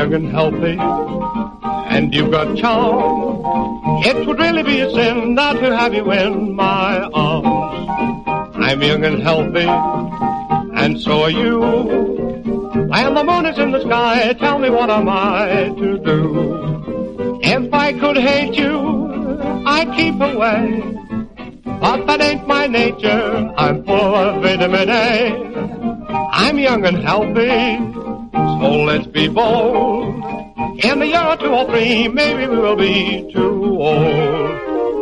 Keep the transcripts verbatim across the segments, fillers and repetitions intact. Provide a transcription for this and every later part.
young and healthy, and you've got charm. It would really be a sin not to have you in my arms. I'm young and healthy, and so are you. When the moon is in the sky, tell me what am I to do? If I could hate you, I'd keep away. But that ain't my nature, I'm full of vitamin A. I'm young and healthy, so let's be bold. In a year or two or three, maybe we will be too old.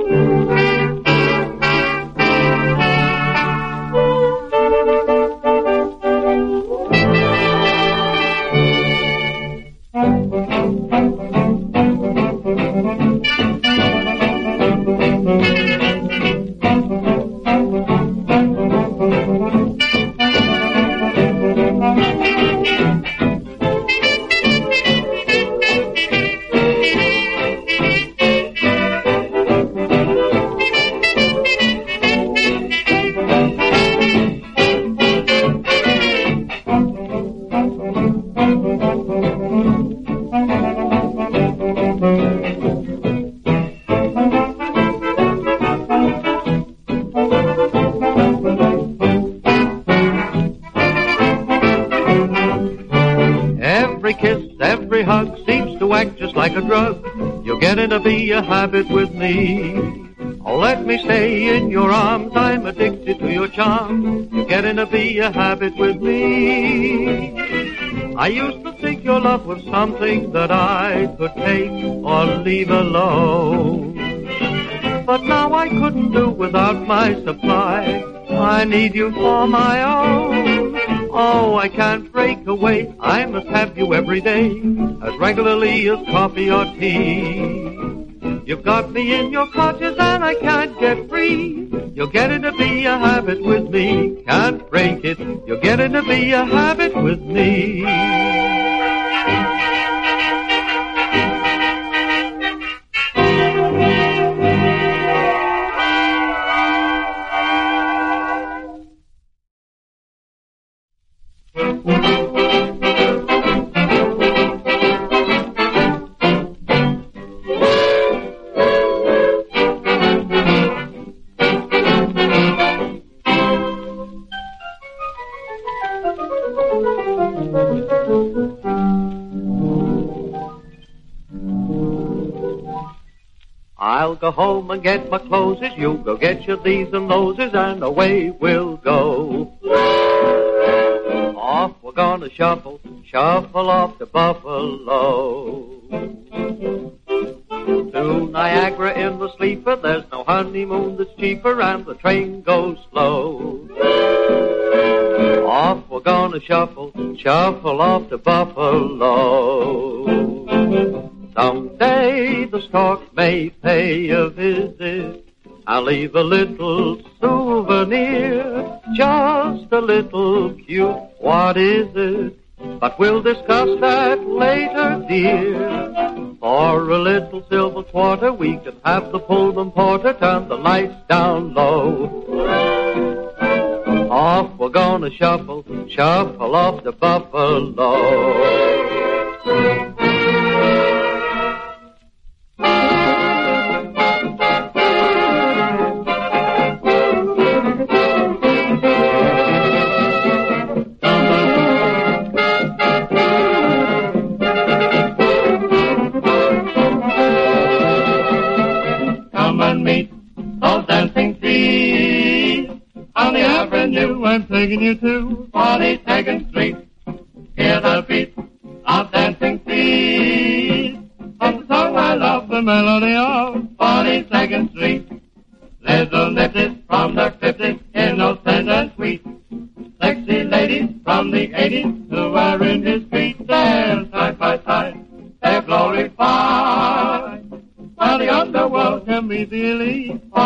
To be a habit with me. Oh, let me stay in your arms. I'm addicted to your charm. You're getting to be a habit with me. I used to think your love was something that I could take or leave alone. But now I couldn't do without my supply. I need you for my own. Oh, I can't break away. I must have you every day, as regularly as coffee or tea. You've got me in your clutches and I can't get free. You're getting to be a habit with me. Can't break it. You're getting to be a habit with me. I'll go home and get my clothes, you go get your these and thoses, and away we'll go. Off we're gonna shuffle, shuffle off to Buffalo. To Niagara in the sleeper, there's no honeymoon that's cheaper, and the train goes slow. Off we're gonna shuffle, shuffle off to Buffalo. Someday the stork may pay a visit. I'll leave a little souvenir, just a little cute, what is it? But we'll discuss that later, dear. For a little silver quarter, we can have the Pullman porter turn the lights down low. Off we're gonna shuffle, shuffle off to Buffalo. I'm taking you to forty-second Street. Hear the beat of dancing feet. From the song I love, the melody of forty-second Street. Little nippies from the fifties, innocent and sweet. Sexy ladies from the eighties who are in his feet. They're side by side, they're glorified. While the underworld can meet the elite.